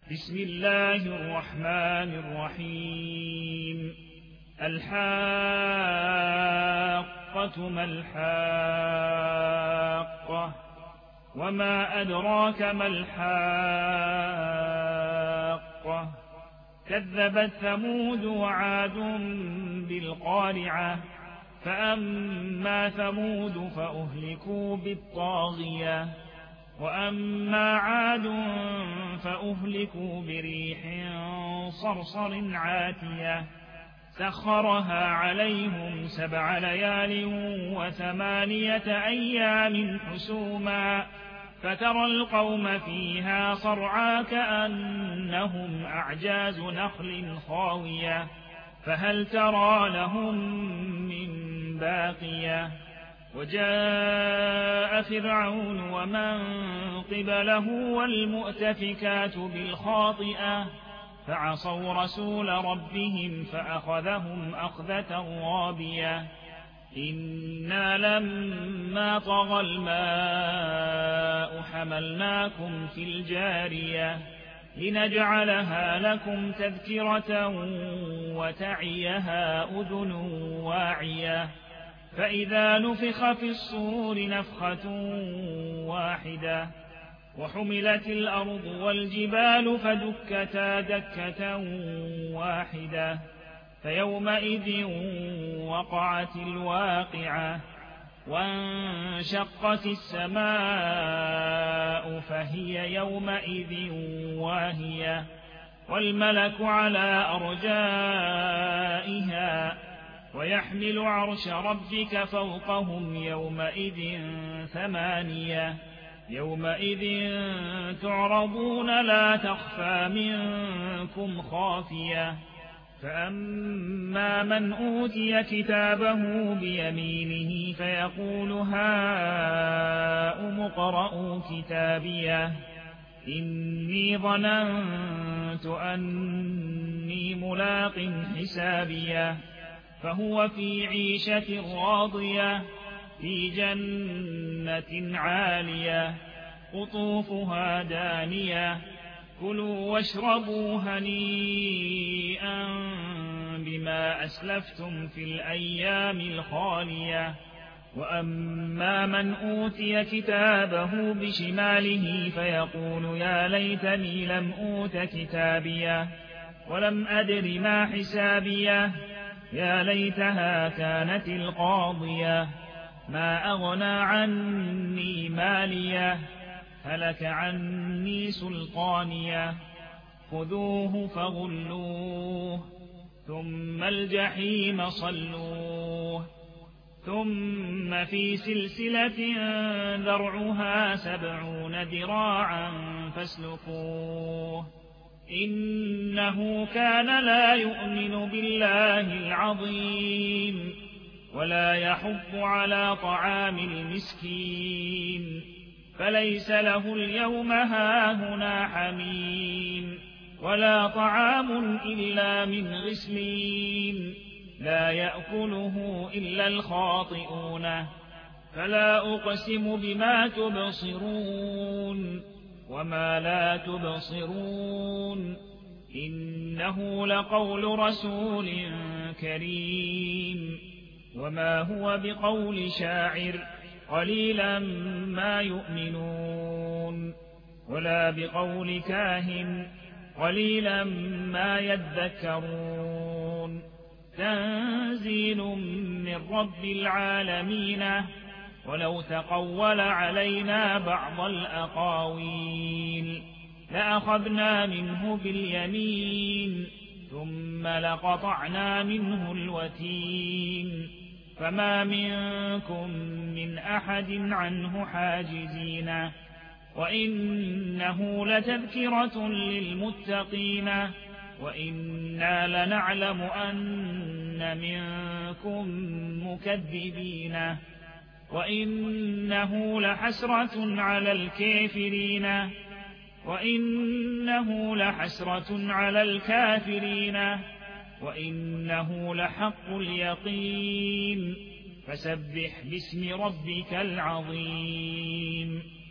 بسم الله الرحمن الرحيم. الحاقة ما الحاقة وما أدراك ما الحاقة. كذبت ثمود وعاد بالقارعة فأما ثمود فأهلكوا بالطاغية وأما عاد فأهلكوا بريح صرصر عاتية سخرها عليهم 7 ليال و8 أيام حسوما فترى القوم فيها صرعى كأنهم أعجاز نخل خاوية فهل ترى لهم من باقية. وجاء فرعون ومن قبله والمؤتفكات بالخاطئة فعصوا رسول ربهم فأخذهم أخذة رابية. إنا لما طغى الماء حملناكم في الجارية لنجعلها لكم تذكرة وتعيها أذن واعية. فإذا نفخ في الصور نفخة واحدة وحملت الأرض والجبال فدكتا دكة واحدة فيومئذ وقعت الواقعة وانشقت السماء فهي يومئذ واهية والملك على أرجائها ويحمل عرش ربك فوقهم يومئذ 8 يومئذ تعرضون لا تخفى منكم خافية. فأما من أوتي كتابه بيمينه فيقول هاؤم اقرءوا كتابيه إني ظننت أني ملاق حسابيه فهو في عيشة راضية في جنة عالية قطوفها دانية كلوا واشربوا هنيئا بما أسلفتم في الأيام الخالية. وأما من أوتي كتابه بشماله فيقول يا ليتني لم أوت كتابيه ولم أدر ما حسابيه يا ليتها كانت القاضية ما أغنى عني ماليه هلك عني سلطانيه خذوه فغلوه ثم الجحيم صلوه ثم في سلسلة ذرعها 70 ذراعا فاسلكوه إنه كان لا يؤمن بالله العظيم ولا يحض على طعام المسكين فليس له اليوم هاهنا حميم ولا طعام إلا من غسلين لا يأكله إلا الخاطئون. فلا أقسم بما تبصرون وما لا تبصرون إنه لقول رسول كريم وما هو بقول شاعر قليلا ما يؤمنون ولا بقول كاهن قليلا ما يذكرون. تنزيل من رب العالمين ولو تقول علينا بعض الأقاويل لأخذنا منه باليمين ثم لقطعنا منه الوتين فما منكم من أحد عنه حاجزين. وإنه لتذكرة للمتقين وإنا لنعلم أن منكم مكذبين وإنه لحسرة على الكافرين وإنه لحق اليقين فسبح باسم ربك العظيم.